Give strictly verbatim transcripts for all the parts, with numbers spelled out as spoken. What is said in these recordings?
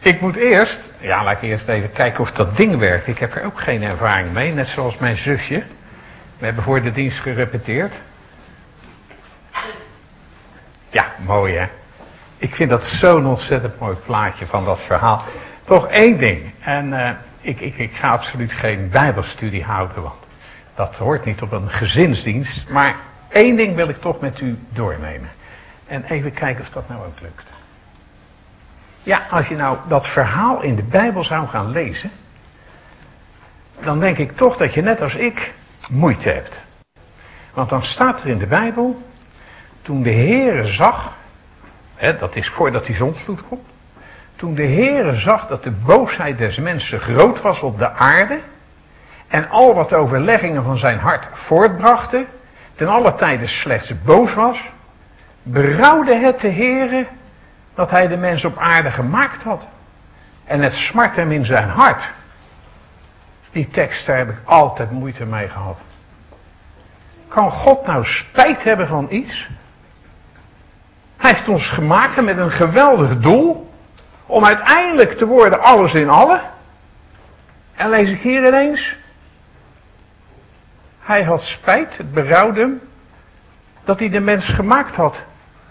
Ik moet eerst, ja laat ik eerst even kijken of dat ding werkt. Ik heb er ook geen ervaring mee, net zoals mijn zusje. We hebben voor de dienst gerepeteerd. Ja, mooi hè. Ik vind dat zo'n ontzettend mooi plaatje van dat verhaal. Toch één ding. En uh, ik, ik, ik ga absoluut geen bijbelstudie houden, want dat hoort niet op een gezinsdienst. Maar één ding wil ik toch met u doornemen. En even kijken of dat nou ook lukt. Ja, als je nou dat verhaal in de Bijbel zou gaan lezen, dan denk ik toch dat je net als ik moeite hebt. Want dan staat er in de Bijbel, toen de Heere zag, hè, dat is voordat die zondvloed komt, toen de Heere zag dat de boosheid des mensen groot was op de aarde, en al wat overleggingen van zijn hart voortbrachten, ten alle tijde slechts boos was, berouwde het de Heere dat hij de mens op aarde gemaakt had. En het smart hem in zijn hart. Die tekst, daar heb ik altijd moeite mee gehad. Kan God nou spijt hebben van iets? Hij heeft ons gemaakt met een geweldig doel. Om uiteindelijk te worden alles in alle. En lees ik hier ineens. Hij had spijt, het berouwde hem, dat hij de mens gemaakt had.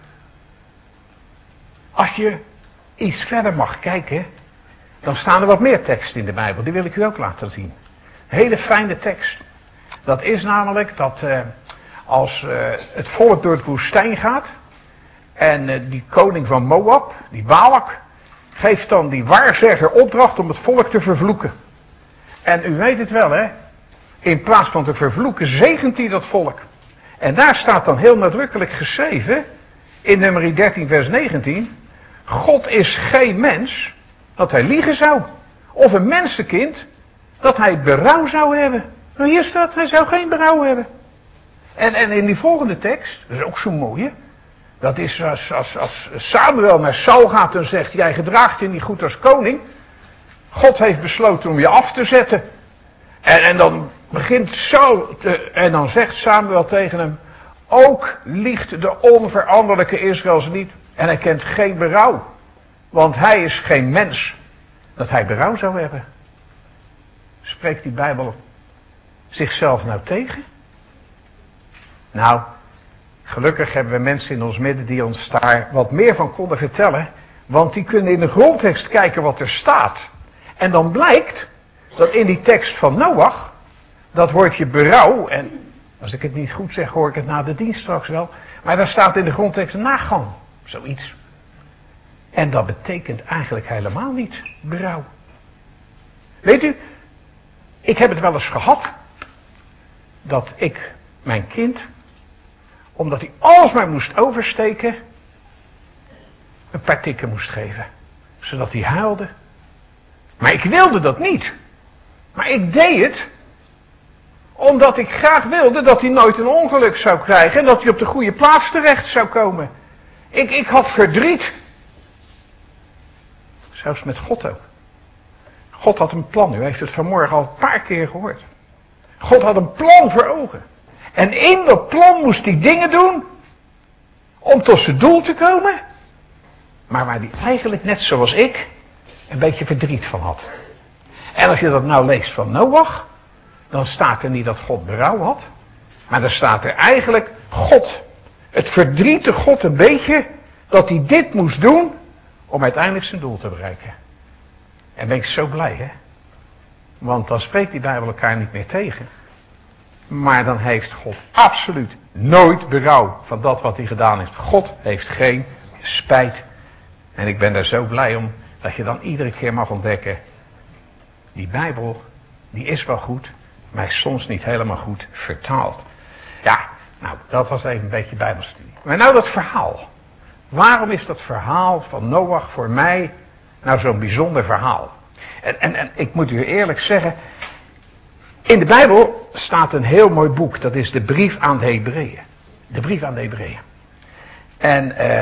Als je iets verder mag kijken, dan staan er wat meer teksten in de Bijbel. Die wil ik u ook laten zien. Een hele fijne tekst. Dat is namelijk dat uh, als uh, het volk door de woestijn gaat, en uh, die koning van Moab, die Balak, geeft dan die waarzegger opdracht om het volk te vervloeken. En u weet het wel hè, in plaats van te vervloeken zegent hij dat volk. En daar staat dan heel nadrukkelijk geschreven, in nummer dertien vers negentien, God is geen mens dat hij liegen zou. Of een mensenkind dat hij berouw zou hebben. Nou hier staat, hij zou geen berouw hebben. En, en in die volgende tekst, dat is ook zo mooi hè. Dat is als, als, als Samuel naar Saul gaat en zegt, jij gedraagt je niet goed als koning. God heeft besloten om je af te zetten. En, en dan begint Saul, te, en dan zegt Samuel tegen hem, ook liegt de onveranderlijke Israëls niet. En hij kent geen berouw. Want hij is geen mens dat hij berouw zou hebben. Spreekt die Bijbel zichzelf nou tegen? Nou, gelukkig hebben we mensen in ons midden die ons daar wat meer van konden vertellen. Want die kunnen in de grondtekst kijken wat er staat. En dan blijkt dat in die tekst van Noach, dat woordje berouw, en als ik het niet goed zeg hoor ik het na de dienst straks wel. Maar daar staat in de grondtekst nagang, zoiets. En dat betekent eigenlijk helemaal niet berouw. Weet u, ik heb het wel eens gehad, dat ik mijn kind, omdat hij alles maar moest oversteken, een paar tikken moest geven. Zodat hij huilde. Maar ik wilde dat niet. Maar ik deed het, omdat ik graag wilde dat hij nooit een ongeluk zou krijgen en dat hij op de goede plaats terecht zou komen. Ik, ik had verdriet. Zelfs met God ook. God had een plan. U heeft het vanmorgen al een paar keer gehoord. God had een plan voor ogen. En in dat plan moest hij dingen doen om tot zijn doel te komen. Maar waar hij eigenlijk net zoals ik een beetje verdriet van had. En als je dat nou leest van Noach, dan staat er niet dat God berouw had. Maar dan staat er eigenlijk God. Het verdriette God een beetje dat hij dit moest doen om uiteindelijk zijn doel te bereiken. En ben ik zo blij hè. Want dan spreekt die Bijbel elkaar niet meer tegen. Maar dan heeft God absoluut nooit berouw van dat wat hij gedaan heeft. God heeft geen spijt. En ik ben daar zo blij om dat je dan iedere keer mag ontdekken. Die Bijbel, die is wel goed, maar is soms niet helemaal goed vertaald. Ja, nou dat was even een beetje Bijbelstudie. Maar nou dat verhaal. Waarom is dat verhaal van Noach voor mij nou zo'n bijzonder verhaal? En, en, en ik moet u eerlijk zeggen, in de Bijbel staat een heel mooi boek. Dat is de brief aan de Hebreeën. De brief aan de Hebreeën. En uh,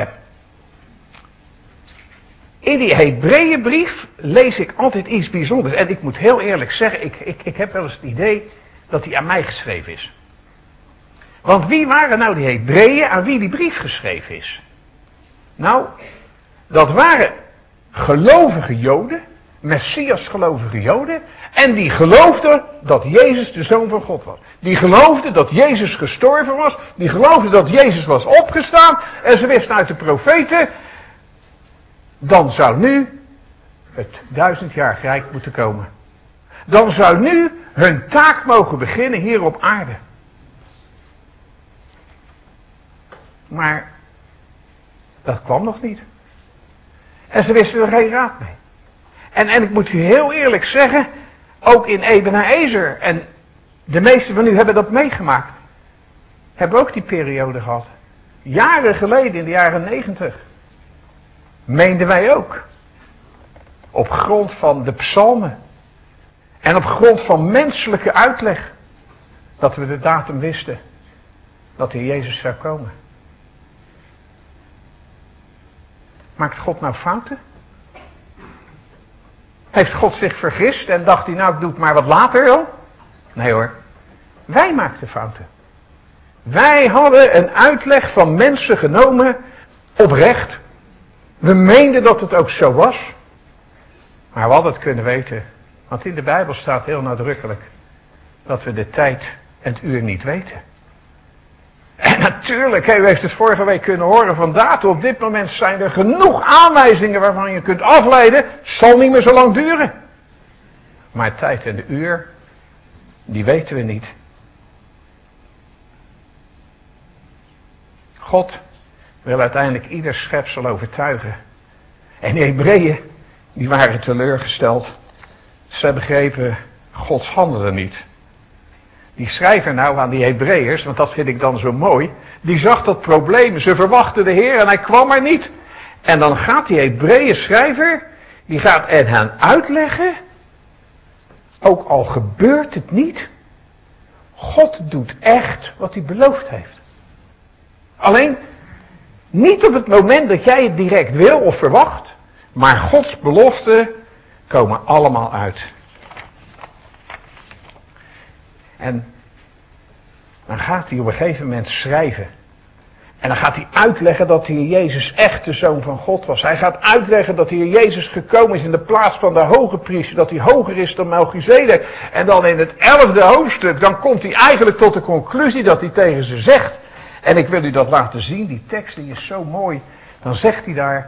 in die Hebreeënbrief lees ik altijd iets bijzonders. En ik moet heel eerlijk zeggen, ik, ik, ik heb wel eens het idee dat die aan mij geschreven is. Want wie waren nou die Hebreeën aan wie die brief geschreven is? Nou, dat waren gelovige Joden, Messias gelovige Joden, en die geloofden dat Jezus de Zoon van God was. Die geloofden dat Jezus gestorven was, die geloofden dat Jezus was opgestaan, en ze wisten uit de profeten, dan zou nu het duizendjarig rijk moeten komen. Dan zou nu hun taak mogen beginnen hier op aarde. Maar dat kwam nog niet. En ze wisten er geen raad mee. En, en ik moet u heel eerlijk zeggen, ook in Ebenezer, en de meesten van u hebben dat meegemaakt, hebben ook die periode gehad. Jaren geleden, in de jaren negentig, meenden wij ook. Op grond van de psalmen. En op grond van menselijke uitleg. Dat we de datum wisten. Dat de Jezus zou komen. Maakt God nou fouten? Heeft God zich vergist en dacht hij, nou ik doe het maar wat later dan? Nee hoor. Wij maakten fouten. Wij hadden een uitleg van mensen genomen oprecht. We meenden dat het ook zo was. Maar we hadden het kunnen weten. Want in de Bijbel staat heel nadrukkelijk dat we de tijd en het uur niet weten. En natuurlijk, u heeft het vorige week kunnen horen van data. Op dit moment zijn er genoeg aanwijzingen waarvan je kunt afleiden. Het zal niet meer zo lang duren. Maar tijd en de uur, die weten we niet. God wil uiteindelijk ieder schepsel overtuigen. En de Hebreeën, die waren teleurgesteld. Ze begrepen Gods handelen niet. Die schrijver nou aan die Hebreeërs, want dat vind ik dan zo mooi, die zag dat probleem. Ze verwachten de Heer en hij kwam er niet. En dan gaat die Hebreeën schrijver, die gaat er hen uitleggen, ook al gebeurt het niet, God doet echt wat hij beloofd heeft. Alleen, niet op het moment dat jij het direct wil of verwacht, maar Gods beloften komen allemaal uit. En dan gaat hij op een gegeven moment schrijven. En dan gaat hij uitleggen dat de Heer Jezus echt de Zoon van God was. Hij gaat uitleggen dat de Heer Jezus gekomen is in de plaats van de hoge priester. Dat hij hoger is dan Melchizedek. En dan in het elfde hoofdstuk, dan komt hij eigenlijk tot de conclusie dat hij tegen ze zegt. En ik wil u dat laten zien, die tekst die is zo mooi. Dan zegt hij daar.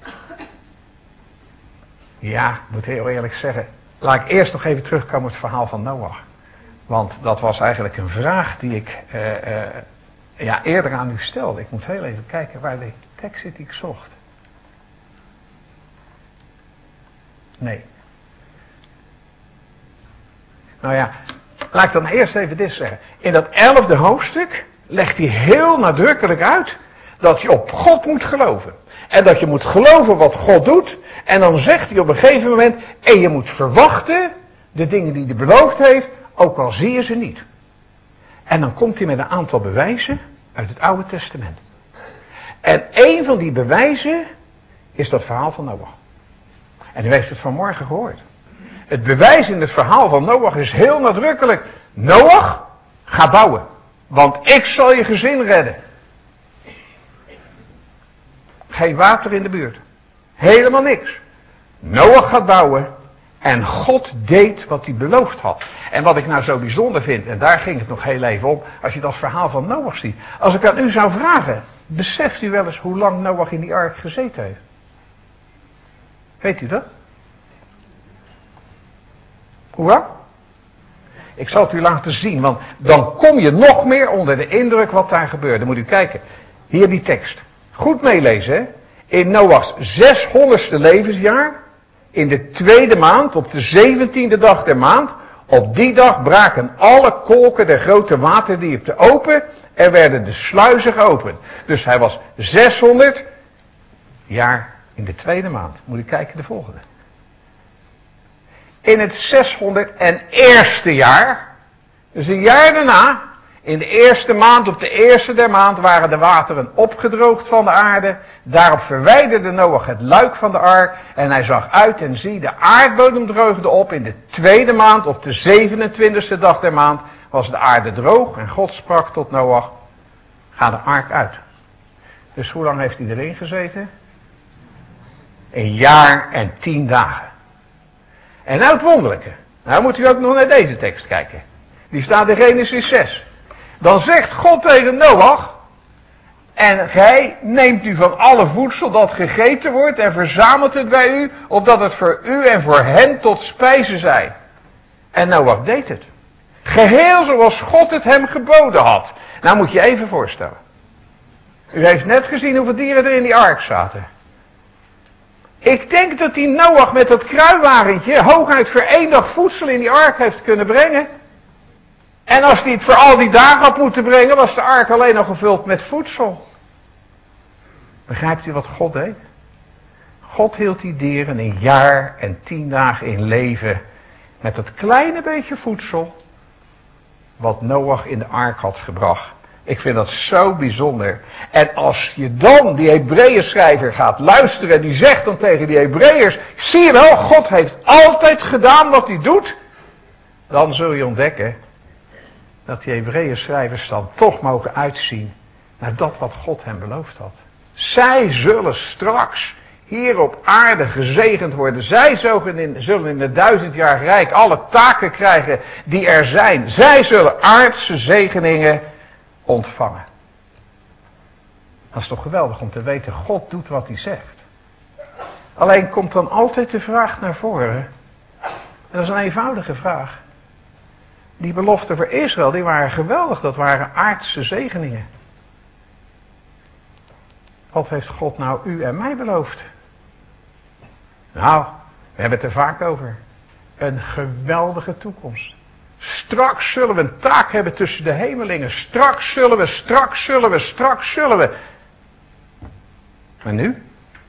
Ja, ik moet heel eerlijk zeggen. Laat ik eerst nog even terugkomen op het verhaal van Noach. Want dat was eigenlijk een vraag die ik uh, uh, ja, eerder aan u stelde. Ik moet heel even kijken waar de tekst zit die ik zocht. Nee. Nou ja, laat ik dan eerst even dit zeggen. In dat elfde hoofdstuk legt hij heel nadrukkelijk uit dat je op God moet geloven. En dat je moet geloven wat God doet. En dan zegt hij op een gegeven moment, en je moet verwachten de dingen die hij beloofd heeft, ook al zie je ze niet. En dan komt hij met een aantal bewijzen uit het Oude Testament. En een van die bewijzen is dat verhaal van Noach. En u heeft het vanmorgen gehoord. Het bewijs in het verhaal van Noach is heel nadrukkelijk. Noach, ga bouwen. Want ik zal je gezin redden. Geen water in de buurt. Helemaal niks. Noach gaat bouwen. En God deed wat hij beloofd had. En wat ik nou zo bijzonder vind, en daar ging het nog heel even om, als je dat verhaal van Noach ziet. Als ik aan u zou vragen, beseft u wel eens hoe lang Noach in die ark gezeten heeft? Weet u dat? Hoe lang? Ik zal het u laten zien, want dan kom je nog meer onder de indruk wat daar gebeurde. Dan moet u kijken. Hier die tekst. Goed meelezen, hè? In Noachs zeshonderdste levensjaar, in de tweede maand, op de zeventiende dag der maand, op die dag braken alle kolken der grote waterdiepte open, er werden de sluizen geopend. Dus hij was zeshonderd jaar in de tweede maand. Moet u kijken de volgende. In het zeshonderdste jaar, dus een jaar daarna, in de eerste maand, op de eerste der maand, waren de wateren opgedroogd van de aarde. Daarop verwijderde Noach het luik van de ark en hij zag uit en zie, de aardbodem droogde op. In de tweede maand, op de zevenentwintigste dag der maand, was de aarde droog en God sprak tot Noach, ga de ark uit. Dus hoe lang heeft hij erin gezeten? Een jaar en tien dagen. En nou het wonderlijke. Nou moet u ook nog naar deze tekst kijken. Die staat in Genesis zes. Dan zegt God tegen Noach. En gij neemt u van alle voedsel dat gegeten wordt en verzamelt het bij u, opdat het voor u en voor hen tot spijze zij. En Noach deed het. Geheel zoals God het hem geboden had. Nou moet je even voorstellen. U heeft net gezien hoeveel dieren er in die ark zaten. Ik denk dat die Noach met dat kruiwagentje hooguit voor één dag voedsel in die ark heeft kunnen brengen. En als hij het voor al die dagen had moeten brengen, was de ark alleen al gevuld met voedsel. Begrijpt u wat God deed? God hield die dieren een jaar en tien dagen in leven met dat kleine beetje voedsel wat Noach in de ark had gebracht. Ik vind dat zo bijzonder. En als je dan die Hebreeënschrijver gaat luisteren, die zegt dan tegen die Hebreeërs, zie je wel, God heeft altijd gedaan wat hij doet. Dan zul je ontdekken dat die Hebreeënschrijvers dan toch mogen uitzien naar dat wat God hem beloofd had. Zij zullen straks hier op aarde gezegend worden. Zij zullen in, zullen in het duizendjarig rijk alle taken krijgen die er zijn. Zij zullen aardse zegeningen ontvangen. Dat is toch geweldig om te weten, God doet wat hij zegt. Alleen komt dan altijd de vraag naar voren. En dat is een eenvoudige vraag. Die beloften voor Israël, die waren geweldig. Dat waren aardse zegeningen. Wat heeft God nou u en mij beloofd? Nou, we hebben het er vaak over. Een geweldige toekomst. Straks zullen we een taak hebben tussen de hemelingen. Straks zullen we, straks zullen we, straks zullen we. Maar nu?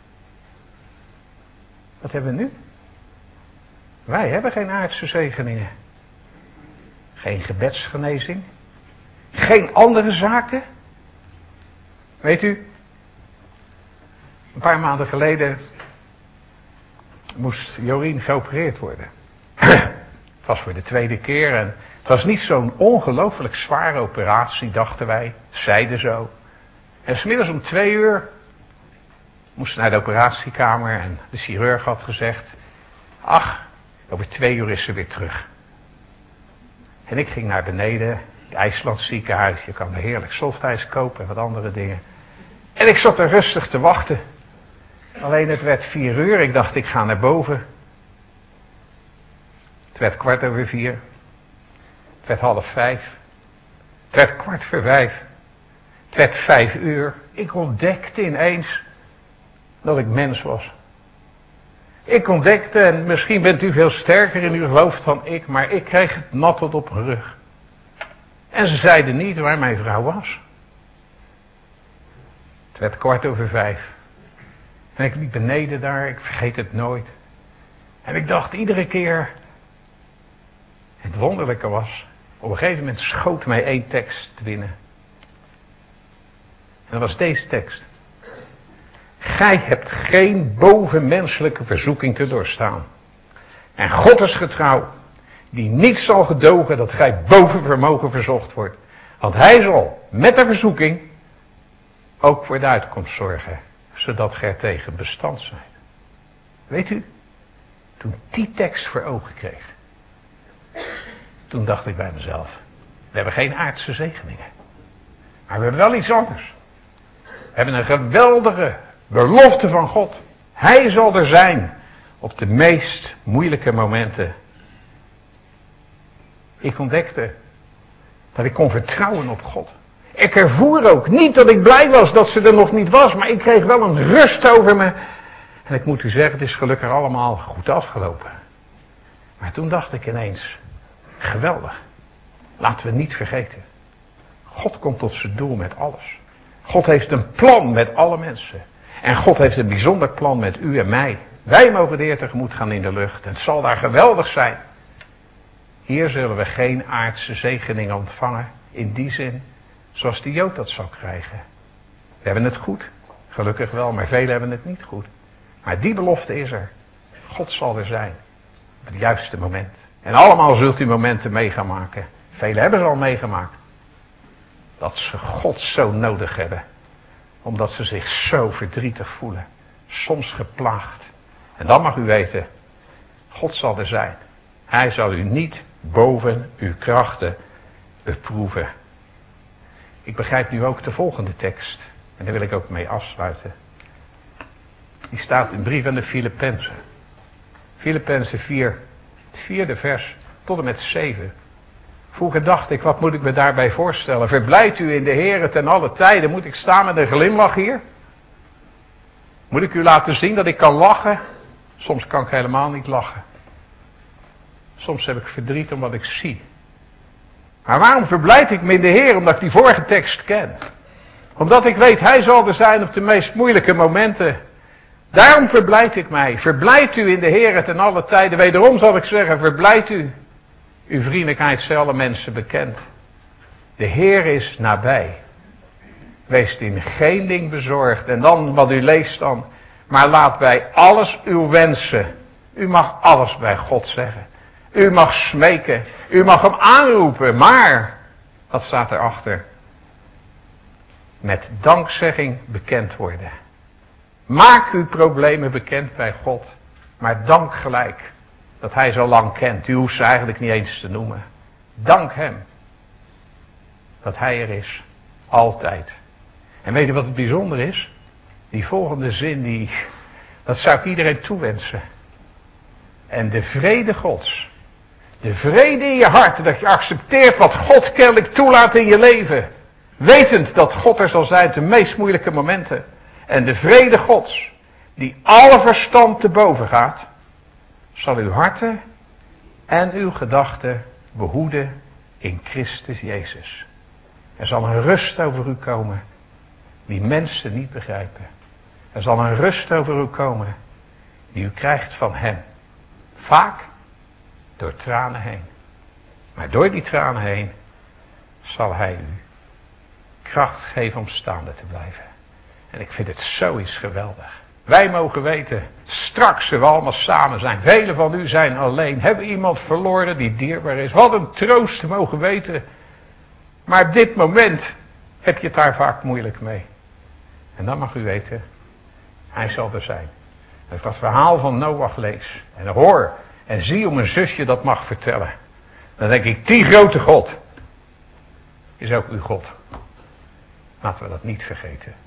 Wat hebben we nu? Wij hebben geen aardse zegeningen. Geen gebedsgenezing. Geen andere zaken. Weet u, een paar maanden geleden moest Jorien geopereerd worden. Het was voor de tweede keer en het was niet zo'n ongelooflijk zware operatie, dachten wij. Zeiden zo. En 's middags om twee uur moesten naar de operatiekamer en de chirurg had gezegd, ach, over twee uur is ze weer terug. En ik ging naar beneden, het IJslands ziekenhuis, je kan er heerlijk softijs kopen en wat andere dingen. En ik zat er rustig te wachten. Alleen het werd vier uur, ik dacht ik ga naar boven. Het werd kwart over vier. Het werd half vijf. Het werd kwart voor vijf. Het werd vijf uur. Ik ontdekte ineens dat ik mens was. Ik ontdekte, en misschien bent u veel sterker in uw hoofd dan ik, maar ik kreeg het nat tot op mijn rug. En ze zeiden niet waar mijn vrouw was. Het werd kwart over vijf. En ik liep beneden daar, ik vergeet het nooit. En ik dacht iedere keer, het wonderlijke was, op een gegeven moment schoot mij één tekst binnen. En dat was deze tekst. Gij hebt geen bovenmenselijke verzoeking te doorstaan. En God is getrouw, die niet zal gedogen dat gij boven vermogen verzocht wordt. Want hij zal met de verzoeking ook voor de uitkomst zorgen, zodat gij er tegen bestand zijt. Weet u, toen die tekst voor ogen kreeg, toen dacht ik bij mezelf, we hebben geen aardse zegeningen. Maar we hebben wel iets anders. We hebben een geweldige belofte van God. Hij zal er zijn op de meest moeilijke momenten. Ik ontdekte dat ik kon vertrouwen op God. Ik ervoer ook niet dat ik blij was dat ze er nog niet was, maar ik kreeg wel een rust over me. En ik moet u zeggen, het is gelukkig allemaal goed afgelopen. Maar toen dacht ik ineens, geweldig. Laten we niet vergeten. God komt tot zijn doel met alles. God heeft een plan met alle mensen. En God heeft een bijzonder plan met u en mij. Wij mogen de Heer tegemoet gaan in de lucht. En het zal daar geweldig zijn. Hier zullen we geen aardse zegeningen ontvangen. In die zin, zoals de Jood dat zal krijgen. We hebben het goed. Gelukkig wel, maar velen hebben het niet goed. Maar die belofte is er. God zal er zijn. Op het juiste moment. En allemaal zult u momenten mee gaan maken. Velen hebben ze al meegemaakt. Dat ze God zo nodig hebben. Omdat ze zich zo verdrietig voelen. Soms geplaagd. En dan mag u weten, God zal er zijn. Hij zal u niet boven uw krachten beproeven. Ik begrijp nu ook de volgende tekst. En daar wil ik ook mee afsluiten. Die staat in de brief aan de Filippenzen. Filippenzen vier, het vierde vers, tot en met zeven. Vroeger dacht ik, wat moet ik me daarbij voorstellen? Verblijdt u in de Heere ten alle tijden. Moet ik staan met een glimlach hier? Moet ik u laten zien dat ik kan lachen? Soms kan ik helemaal niet lachen. Soms heb ik verdriet om wat ik zie. Maar waarom verblijd ik me in de Heer? Omdat ik die vorige tekst ken. Omdat ik weet, Hij zal er zijn op de meest moeilijke momenten. Daarom verblijd ik mij. Verblijd u in de Heer ten alle tijden. Wederom zal ik zeggen, verblijd u. Uw vriendelijkheid is alle mensen bekend. De Heer is nabij. Wees in geen ding bezorgd. En dan wat u leest dan. Maar laat bij alles uw wensen. U mag alles bij God zeggen. U mag smeken. U mag hem aanroepen. Maar, wat staat erachter? Met dankzegging bekend worden. Maak uw problemen bekend bij God. Maar dank gelijk. Dat hij zo lang kent. U hoeft ze eigenlijk niet eens te noemen. Dank hem. Dat hij er is. Altijd. En weet je wat het bijzonder is? Die volgende zin, die, dat zou ik iedereen toewensen. En de vrede Gods. De vrede in je hart. Dat je accepteert wat God kennelijk toelaat in je leven. Wetend dat God er zal zijn op de meest moeilijke momenten. En de vrede Gods. Die alle verstand te boven gaat. Zal uw harten en uw gedachten behoeden in Christus Jezus. Er zal een rust over u komen die mensen niet begrijpen. Er zal een rust over u komen die u krijgt van hem. Vaak door tranen heen. Maar door die tranen heen zal hij u kracht geven om staande te blijven. En ik vind het zoiets geweldig. Wij mogen weten, straks zullen we allemaal samen zijn. Velen van u zijn alleen. Hebben iemand verloren die dierbaar is. Wat een troost te mogen weten. Maar op dit moment heb je het daar vaak moeilijk mee. En dan mag u weten, hij zal er zijn. Als ik dat verhaal van Noach lees en hoor en zie hoe mijn zusje dat mag vertellen. Dan denk ik, die grote God is ook uw God. Laten we dat niet vergeten.